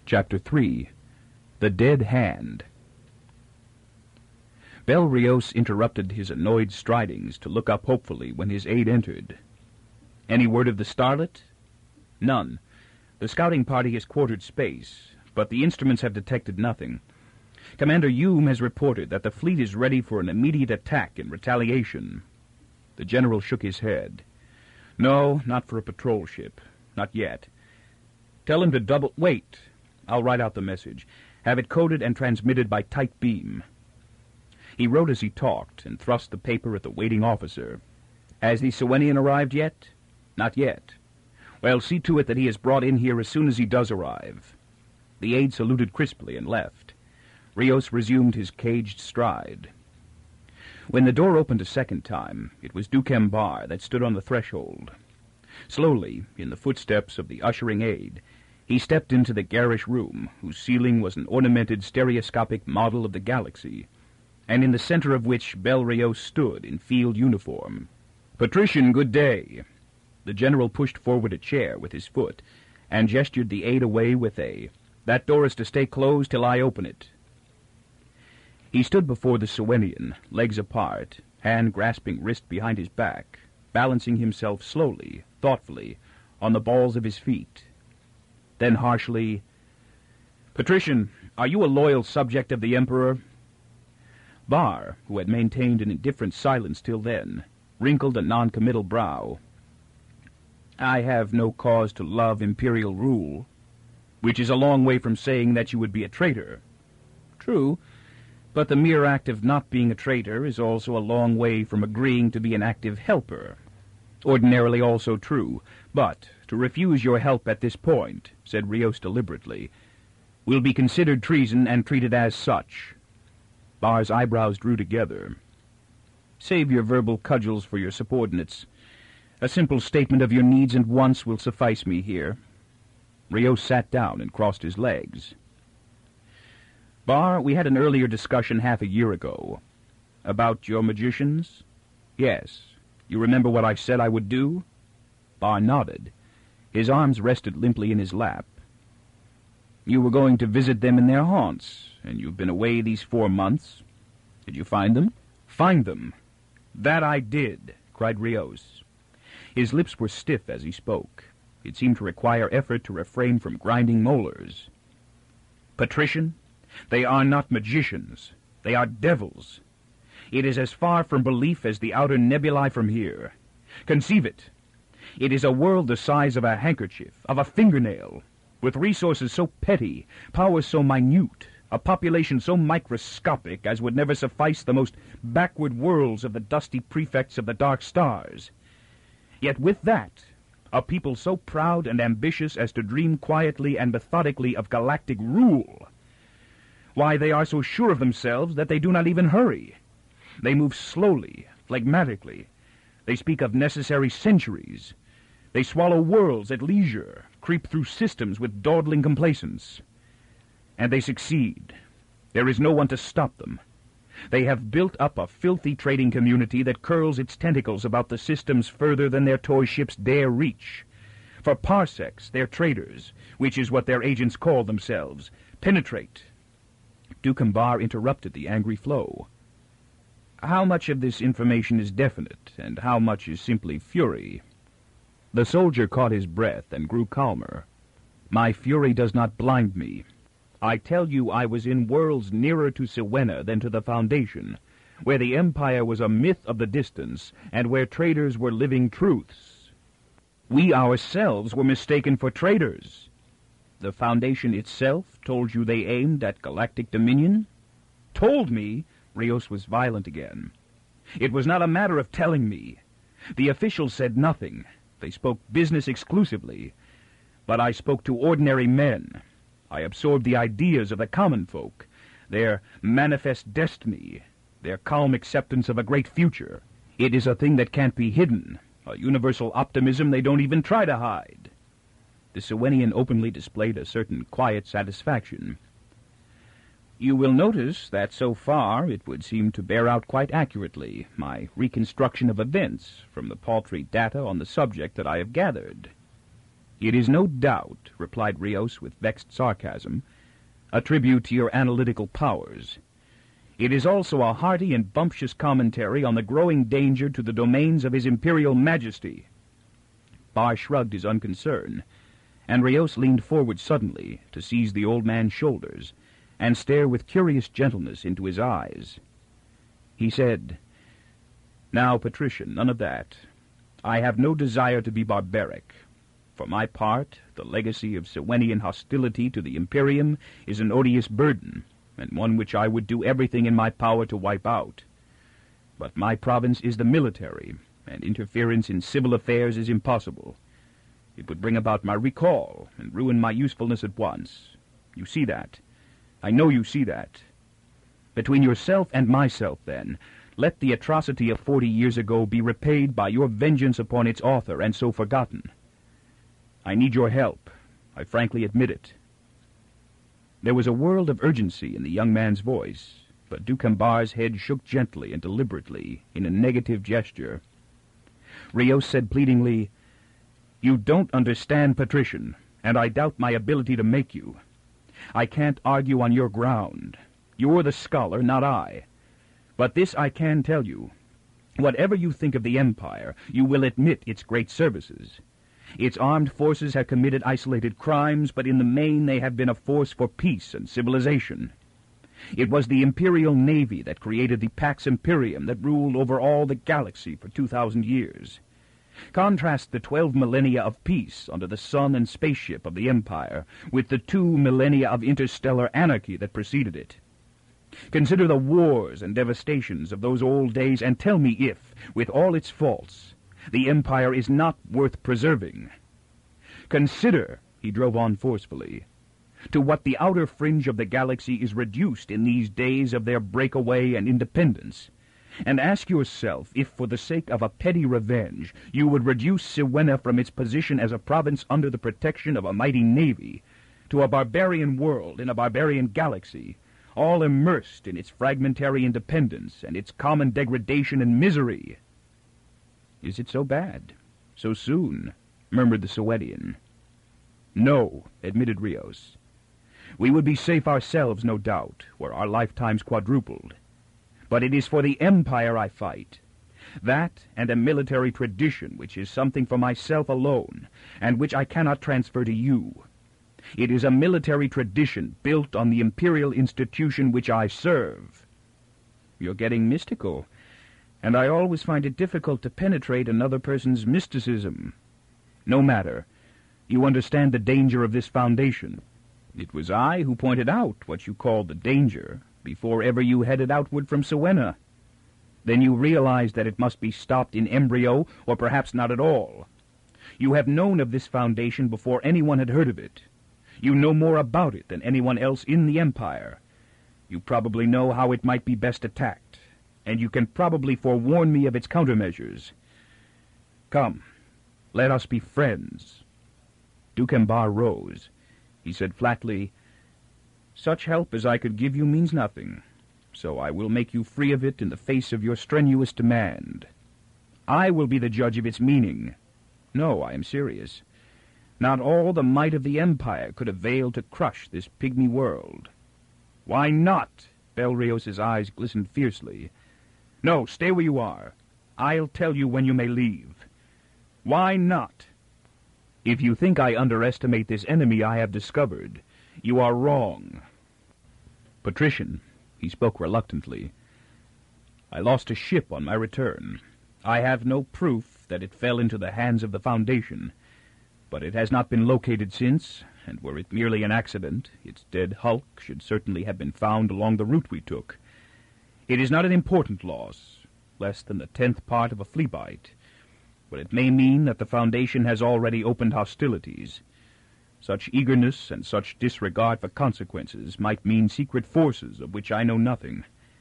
Chapter 3. The Dead Hand. Bel Rios interrupted his annoyed stridings to look up hopefully when his aide entered. "Any word of the Starlet?" "None. The scouting party has quartered space, but the instruments have detected nothing. Commander Hume has reported that the fleet is ready for an immediate attack in retaliation." The general shook his head. "No, not for a patrol ship. Not yet. Tell him to Wait. I'll write out the message. Have it coded and transmitted by tight beam." He wrote as he talked, and thrust the paper at the waiting officer. "Has the Sewenian arrived yet?" "Not yet." "Well, see to it that he is brought in here as soon as he does arrive." The aide saluted crisply and left. Rios resumed his caged stride. When the door opened a second time, it was Dukem Bar that stood on the threshold. Slowly, in the footsteps of the ushering aide, he stepped into the garish room, whose ceiling was an ornamented stereoscopic model of the galaxy, and in the center of which Bel Rios stood in field uniform. "Patrician, good day." The general pushed forward a chair with his foot, and gestured the aide away with "That door is to stay closed till I open it." He stood before the Sewenian, legs apart, hand grasping wrist behind his back, balancing himself slowly, thoughtfully, on the balls of his feet. Then harshly, "Patrician, are you a loyal subject of the Emperor?" Bar, who had maintained an indifferent silence till then, wrinkled a non-committal brow. "I have no cause to love imperial rule." "Which is a long way from saying that you would be a traitor." "True, but the mere act of not being a traitor is also a long way from agreeing to be an active helper." "Ordinarily also true, but to refuse your help at this point," said Rios deliberately, "will be considered treason and treated as such." Bar's eyebrows drew together. "Save your verbal cudgels for your subordinates. A simple statement of your needs and wants will suffice me here." Rios sat down and crossed his legs. "Bar, we had an earlier discussion half a year ago." "About your magicians?" "Yes. You remember what I said I would do?" Bar nodded. His arms rested limply in his lap. "You were going to visit them in their haunts, and you've been away these 4 months. Did you find them?" "Find them? That I did," cried Rios. His lips were stiff as he spoke. It seemed to require effort to refrain from grinding molars. "Patrician, they are not magicians. They are devils. It is as far from belief as the outer nebulae from here. Conceive it. It is a world the size of a handkerchief, of a fingernail, with resources so petty, power so minute, a population so microscopic as would never suffice the most backward worlds of the dusty prefects of the dark stars. Yet with that, a people so proud and ambitious as to dream quietly and methodically of galactic rule. Why, they are so sure of themselves that they do not even hurry. They move slowly, phlegmatically. They speak of necessary centuries. They swallow worlds at leisure, creep through systems with dawdling complacence. And they succeed. There is no one to stop them. They have built up a filthy trading community that curls its tentacles about the systems further than their toy ships dare reach. For parsecs, their traders, which is what their agents call themselves, penetrate." Dukem Bar interrupted the angry flow. "How much of this information is definite, and how much is simply fury?" The soldier caught his breath and grew calmer. "My fury does not blind me. I tell you I was in worlds nearer to Sewena than to the Foundation, where the Empire was a myth of the distance, and where traders were living truths. We ourselves were mistaken for traders. The Foundation itself told you they aimed at galactic dominion?" "Told me?" Rios was violent again. "It was not a matter of telling me. The officials said nothing. They spoke business exclusively. But I spoke to ordinary men. I absorbed the ideas of the common folk, their manifest destiny, their calm acceptance of a great future. It is a thing that can't be hidden, a universal optimism they don't even try to hide." The Sewenian openly displayed a certain quiet satisfaction. "You will notice that so far it would seem to bear out quite accurately my reconstruction of events from the paltry data on the subject that I have gathered." "It is no doubt," replied Rios with vexed sarcasm, "a tribute to your analytical powers. It is also a hearty and bumptious commentary on the growing danger to the domains of His Imperial Majesty." Barr shrugged his unconcern, and Rios leaned forward suddenly to seize the old man's shoulders and stare with curious gentleness into his eyes. He said, "Now, patrician, none of that. I have no desire to be barbaric. For my part, the legacy of Sewenian hostility to the Imperium is an odious burden, and one which I would do everything in my power to wipe out. But my province is the military, and interference in civil affairs is impossible. It would bring about my recall and ruin my usefulness at once. You see that. I know you see that. Between yourself and myself, then, let the atrocity of 40 years ago be repaid by your vengeance upon its author, and so forgotten. I need your help. I frankly admit it." There was a world of urgency in the young man's voice, but Ducambar's head shook gently and deliberately in a negative gesture. Rios said pleadingly, "You don't understand, patrician, and I doubt my ability to make you. I can't argue on your ground. You're the scholar, not I. But this I can tell you. Whatever you think of the Empire, you will admit its great services. Its armed forces have committed isolated crimes, but in the main they have been a force for peace and civilization. It was the Imperial Navy that created the Pax Imperium that ruled over all the galaxy for 2,000 years. Contrast the 12 millennia of peace under the sun and spaceship of the Empire with the 2 millennia of interstellar anarchy that preceded it. Consider the wars and devastations of those old days, and tell me if, with all its faults, the Empire is not worth preserving. Consider," he drove on forcefully, "to what the outer fringe of the galaxy is reduced in these days of their breakaway and independence, and ask yourself if, for the sake of a petty revenge, you would reduce Sewena from its position as a province under the protection of a mighty navy to a barbarian world in a barbarian galaxy, all immersed in its fragmentary independence and its common degradation and misery." "Is it so bad? So soon?" murmured the Sewedian. "No," admitted Rios. "We would be safe ourselves, no doubt, were our lifetimes quadrupled. But it is for the Empire I fight. That and a military tradition which is something for myself alone, and which I cannot transfer to you. It is a military tradition built on the imperial institution which I serve." "You're getting mystical, and I always find it difficult to penetrate another person's mysticism. No matter. You understand the danger of this foundation. It was I who pointed out what you called the danger before ever you headed outward from Sewena. Then you realized that it must be stopped in embryo, or perhaps not at all. You have known of this foundation before anyone had heard of it. You know more about it than anyone else in the Empire. You probably know how it might be best attacked, and you can probably forewarn me of its countermeasures. Come, let us be friends." Ducambar rose. He said flatly, "Such help as I could give you means nothing, so I will make you free of it in the face of your strenuous demand. I will be the judge of its meaning. No, I am serious. Not all the might of the Empire could avail to crush this pygmy world." "Why not?" Belrios's eyes glistened fiercely. "No, stay where you are. I'll tell you when you may leave. Why not?" "If you think I underestimate this enemy I have discovered, you are wrong. Patrician," he spoke reluctantly, "I lost a ship on my return. I have no proof that it fell into the hands of the Foundation, but it has not been located since, and were it merely an accident, its dead hulk should certainly have been found along the route we took. It is not an important loss, less than the 10th part of a fleabite, but it may mean that the Foundation has already opened hostilities. Such eagerness and such disregard for consequences might mean secret forces of which I know nothing.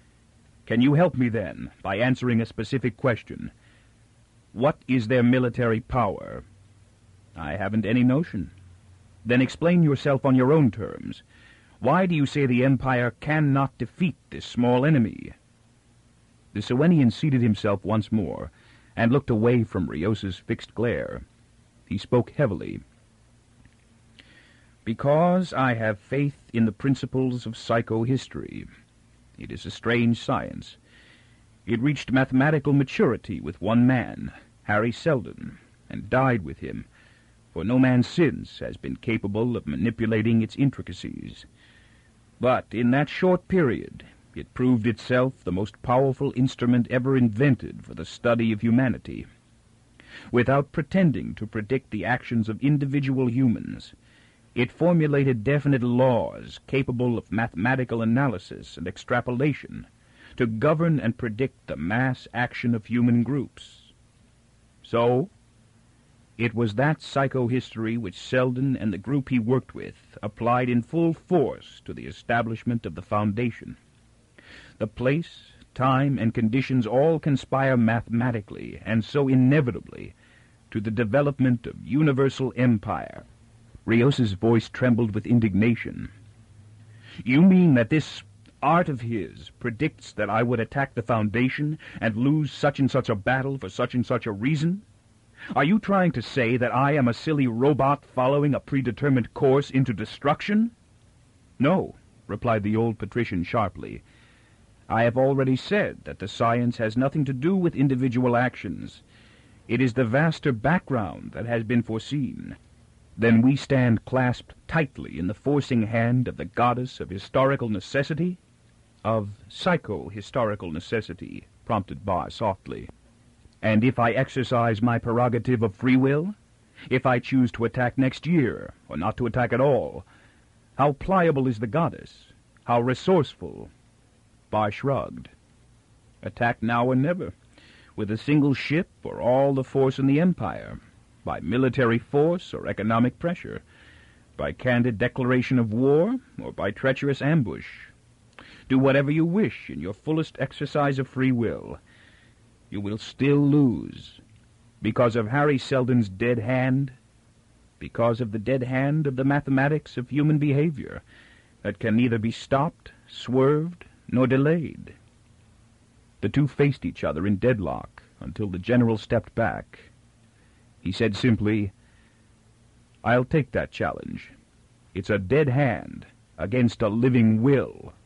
Can you help me, then, by answering a specific question? What is their military power?" "I haven't any notion." "Then explain yourself on your own terms. Why do you say the Empire cannot defeat this small enemy?" The Sewenian seated himself once more, and looked away from Rios's fixed glare. He spoke heavily. Because I have faith in the principles of psychohistory. It is a strange science. It reached mathematical maturity with one man, Harry Seldon, and died with him, for no man since has been capable of manipulating its intricacies. But in that short period, it proved itself the most powerful instrument ever invented for the study of humanity. Without pretending to predict the actions of individual humans, it formulated definite laws capable of mathematical analysis and extrapolation to govern and predict the mass action of human groups. So, it was that psychohistory which Seldon and the group he worked with applied in full force to the establishment of the Foundation. The place, time, and conditions all conspire mathematically, and so inevitably, to the development of universal empire. Rios's voice trembled with indignation. You mean that this art of his predicts that I would attack the Foundation and lose such and such a battle for such and such a reason? Are you trying to say that I am a silly robot following a predetermined course into destruction? No, replied the old patrician sharply. I have already said that the science has nothing to do with individual actions. It is the vaster background that has been foreseen. Then we stand clasped tightly in the forcing hand of the goddess of historical necessity? Of psycho-historical necessity, prompted Barr softly. And if I exercise my prerogative of free will? If I choose to attack next year, or not to attack at all? How pliable is the goddess? How resourceful? Barr shrugged. Attack now or never, with a single ship or all the force in the empire, by military force or economic pressure, by candid declaration of war or by treacherous ambush. Do whatever you wish in your fullest exercise of free will. You will still lose, because of Harry Seldon's dead hand, because of the dead hand of the mathematics of human behavior that can neither be stopped, swerved, nor delayed. The two faced each other in deadlock until the general stepped back. He said simply, I'll take that challenge. It's a dead hand against a living will.